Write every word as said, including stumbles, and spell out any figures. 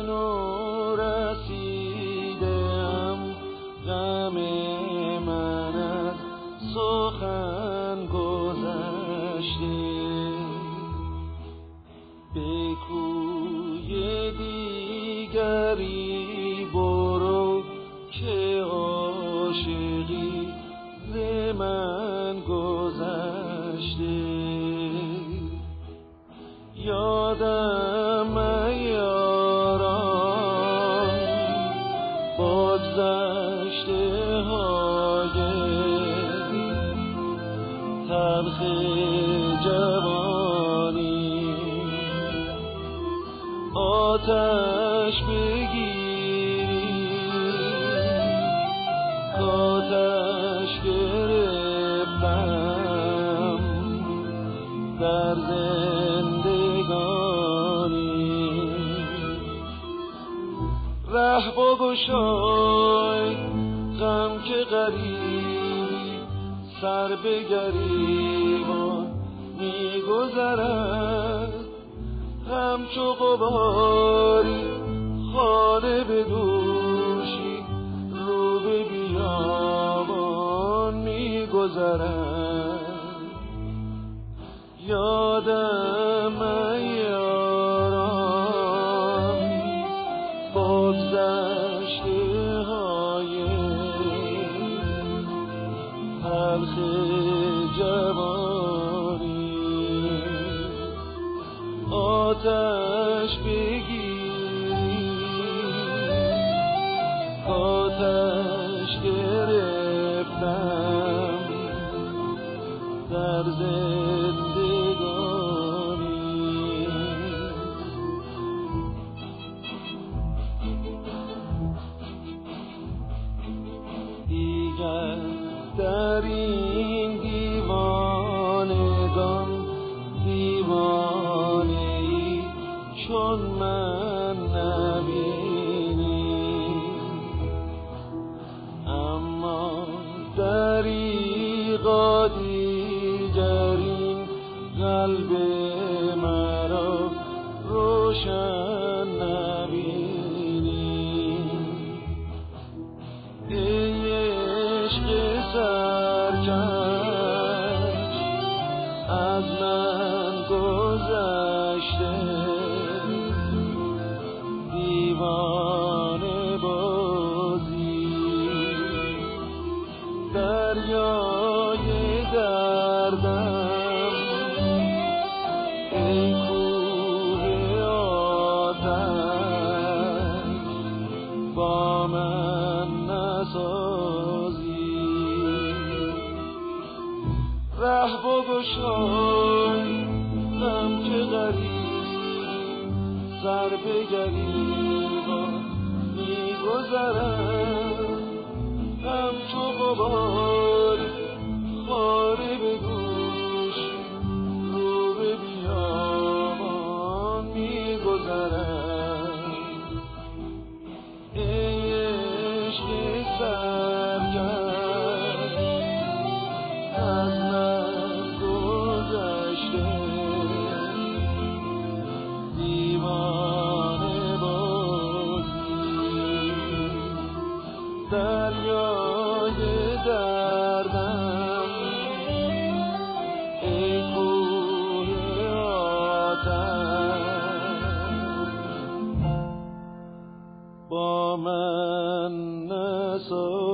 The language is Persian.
و رسیدم، غم من از سخن گذشته. به کوی دیگری برو که عاشقی ز من گذشته. یادم یاران بگذشته های تلخ جوانی، آتش بگیری کآتش گرفتم در زندگانی. ره بگشای غم که غریبی، سر به گریبان میگذرد، همچو غباری خانه به دوشی رو به بیابان میگذرد. یادم یاران بگذشته های تلخ جوانی، آتش بگیری آتش گرفتم در زندگانی. دیگر در این دیوانگان دیوانه ای چون من نبینی، اما دریغا دیگر این قلب مرا روشن نبینی. ای عشق سرکش از من گذشته، دیوانه بازی دریای دردم. ای کوه آتش با من نسازی، ره بگشای غم که غریب، سر به گریبان میگذرد، همچو غبار خاره به گوش رو به بیابان میگذرد. ای عشق سرکش از من گذشته، دیوانه بازی دریای دردم. ای کوه آتش با من نساز.